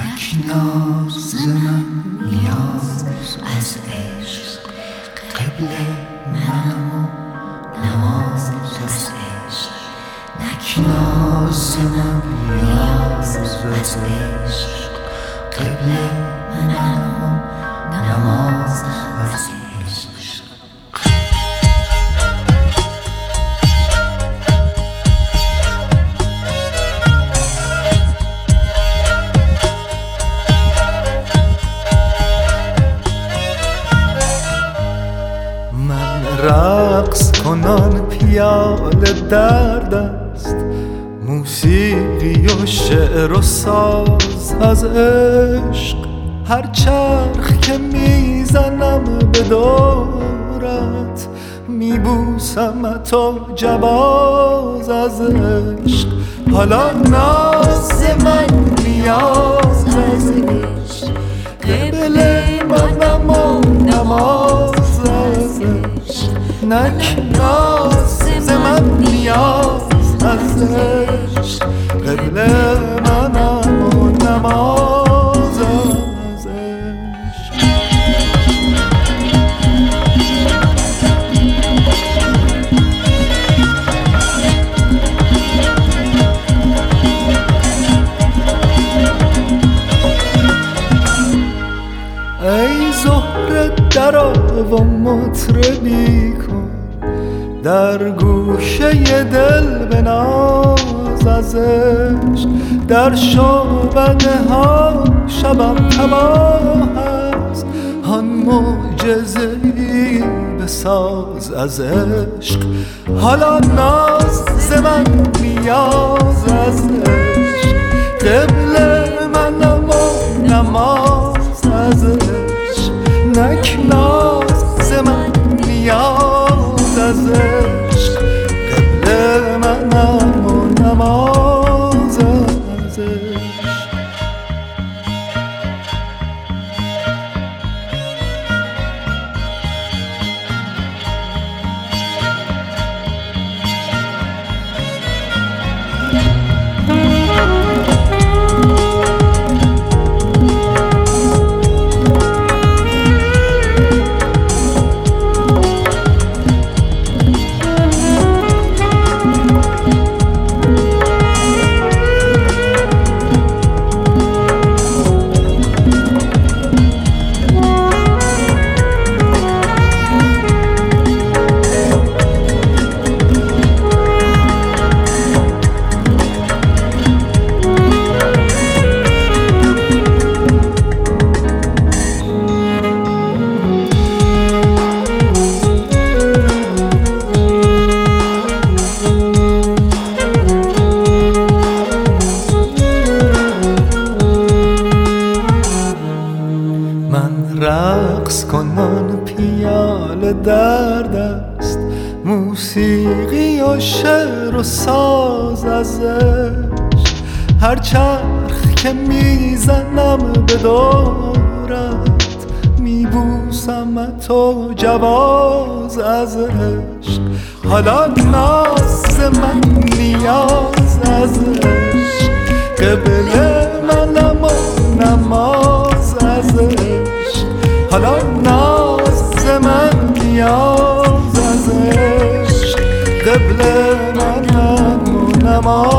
ناز من نیاز از عشق، قبله منم و نماز از عشق. ناز من نیاز از عشق، قبله منم و نماز از عشق. رقص کنان پیاله در دست، موسیقی و شعر و ساز از عشق. هر چرخ که میزنم به دورت، میبوسمت و جواز از عشق. حالا ناز من نیاز از عشق، قبل منم و نماز از عشق. نک ناز من نیاز از عشق، قبل منم و نماز از عشق. ای زهره درآ و مطربی کن، در گوشه دل بناز از عشق. در شعبده ها شبم تباه است، آن معجزه‌ای بساز از عشق. حالا ناز من نیاز از عشق، قبل منم و نماز از عشق. نک ناز من نیاز از عشق، قبل منم و نماز از عشق. رقص کنان پیاله در دست، موسیقی و شعر و ساز از عشق. هر چرخ که میزنم به دورت، میبوسمت و جواز از عشق. حالا ناز من نیاز از عشق، قبل منم و نماز از عشق. حالا ناز من نیاز از عشق، قبل منم و نماز